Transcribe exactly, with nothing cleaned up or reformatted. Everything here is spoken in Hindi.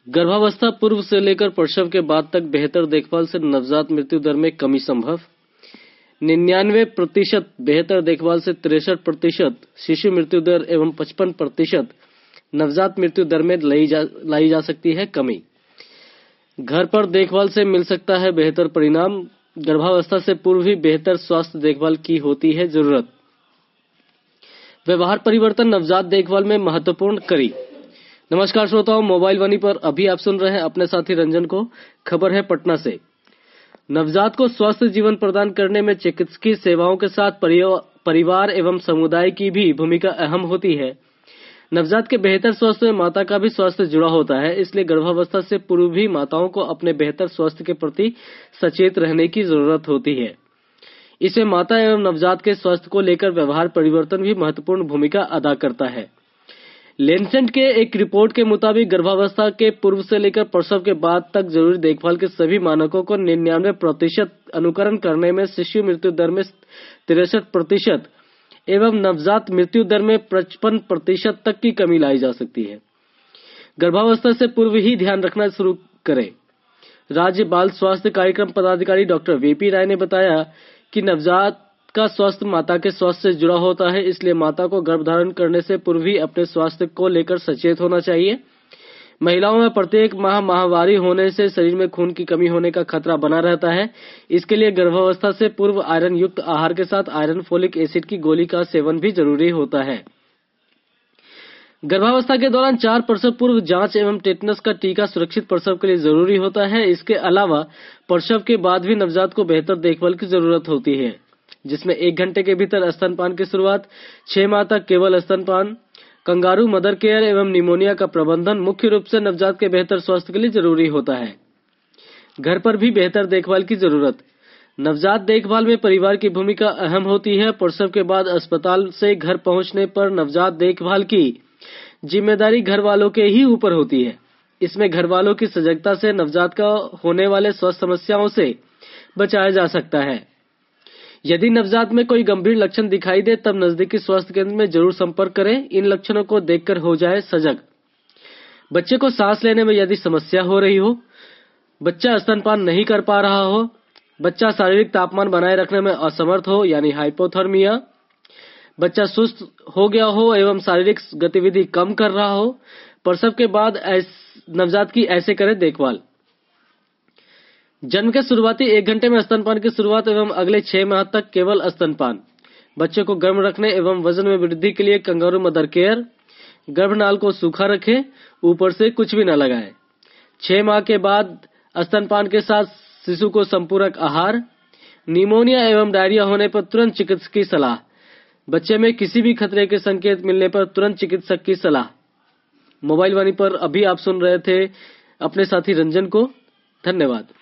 गर्भावस्था पूर्व से लेकर प्रसव के बाद तक बेहतर देखभाल से नवजात मृत्यु दर में कमी संभव। निन्यानवे प्रतिशत बेहतर देखभाल से तिरसठ प्रतिशत शिशु मृत्यु दर एवं पचपन प्रतिशत नवजात मृत्यु दर में लाई जा, लाई जा सकती है कमी। घर पर देखभाल से मिल सकता है बेहतर परिणाम। गर्भावस्था से पूर्व ही बेहतर स्वास्थ्य देखभाल की होती है जरूरत। व्यवहार परिवर्तन नवजात देखभाल में महत्वपूर्ण कड़ी। नमस्कार श्रोताओं, मोबाइल वाणी पर अभी आप सुन रहे हैं अपने साथी रंजन को। खबर है पटना से। नवजात को स्वस्थ जीवन प्रदान करने में चिकित्सकीय सेवाओं के साथ परिवार एवं समुदाय की भी भूमिका अहम होती है। नवजात के बेहतर स्वास्थ्य में माता का भी स्वास्थ्य जुड़ा होता है, इसलिए गर्भावस्था से पूर्व भी माताओं को अपने बेहतर स्वास्थ्य के प्रति सचेत रहने की जरूरत होती है। इसमें माता एवं नवजात के स्वास्थ्य को लेकर व्यवहार परिवर्तन भी महत्वपूर्ण भूमिका अदा करता है। लेंसेट के एक रिपोर्ट के मुताबिक गर्भावस्था के पूर्व से लेकर प्रसव के बाद तक जरूरी देखभाल के सभी मानकों को निन्यानवे प्रतिशत अनुकरण करने में शिशु मृत्यु दर में तिरसठ प्रतिशत एवं नवजात मृत्यु दर में पचपन प्रतिशत तक की कमी लाई जा सकती है। गर्भावस्था से पूर्व ही ध्यान रखना शुरू करें। राज्य बाल स्वास्थ्य कार्यक्रम पदाधिकारी डॉक्टर वीपी राय ने बताया कि नवजात का स्वास्थ्य माता के स्वास्थ्य से जुड़ा होता है, इसलिए माता को गर्भधारण करने से पूर्व ही अपने स्वास्थ्य को लेकर सचेत होना चाहिए। महिलाओं में प्रत्येक माह माहवारी होने से शरीर में खून की कमी होने का खतरा बना रहता है। इसके लिए गर्भावस्था से पूर्व आयरन युक्त आहार के साथ आयरन फोलिक एसिड की गोली का सेवन भी जरूरी होता है। गर्भावस्था के दौरान चार प्रसव पूर्व जांच एवं टेटनस का टीका सुरक्षित प्रसव के लिए जरूरी होता है। इसके अलावा प्रसव के बाद भी नवजात को बेहतर देखभाल की जरूरत होती है, जिसमें एक घंटे के भीतर स्तनपान की शुरुआत, छह माह तक केवल स्तनपान, कंगारू मदर केयर एवं निमोनिया का प्रबंधन मुख्य रूप से नवजात के बेहतर स्वास्थ्य के लिए जरूरी होता है। घर पर भी बेहतर देखभाल की जरूरत। नवजात देखभाल में परिवार की भूमिका अहम होती है। प्रसव के बाद अस्पताल से घर पहुंचने पर नवजात देखभाल की जिम्मेदारी घर वालों के ही ऊपर होती है। इसमें घर वालों की सजगता से नवजात का होने वाले स्वास्थ्य समस्याओं से बचाया जा सकता है। यदि नवजात में कोई गंभीर लक्षण दिखाई दे तब नजदीकी स्वास्थ्य केंद्र में जरूर संपर्क करें। इन लक्षणों को देखकर हो जाए सजग। बच्चे को सांस लेने में यदि समस्या हो रही हो, बच्चा स्तनपान नहीं कर पा रहा हो, बच्चा शारीरिक तापमान बनाए रखने में असमर्थ हो यानी हाइपोथर्मिया, बच्चा सुस्त हो गया हो एवं शारीरिक गतिविधि कम कर रहा हो, प्रसव के बाद नवजात की ऐसे करें देखभाल। जन्म के शुरुआती एक घंटे में स्तनपान की शुरुआत एवं अगले छह माह तक केवल स्तनपान। बच्चे को गर्म रखने एवं वजन में वृद्धि के लिए कंगारू मदर केयर। गर्भनाल को सूखा रखें, ऊपर से कुछ भी न लगाएं। छह माह के बाद स्तनपान के साथ शिशु को संपूरक आहार। निमोनिया एवं डायरिया होने पर तुरंत चिकित्सक की सलाह। बच्चे में किसी भी खतरे के संकेत मिलने पर तुरंत चिकित्सक की सलाह। मोबाइल वाणी पर अभी आप सुन रहे थे अपने साथी रंजन को। धन्यवाद।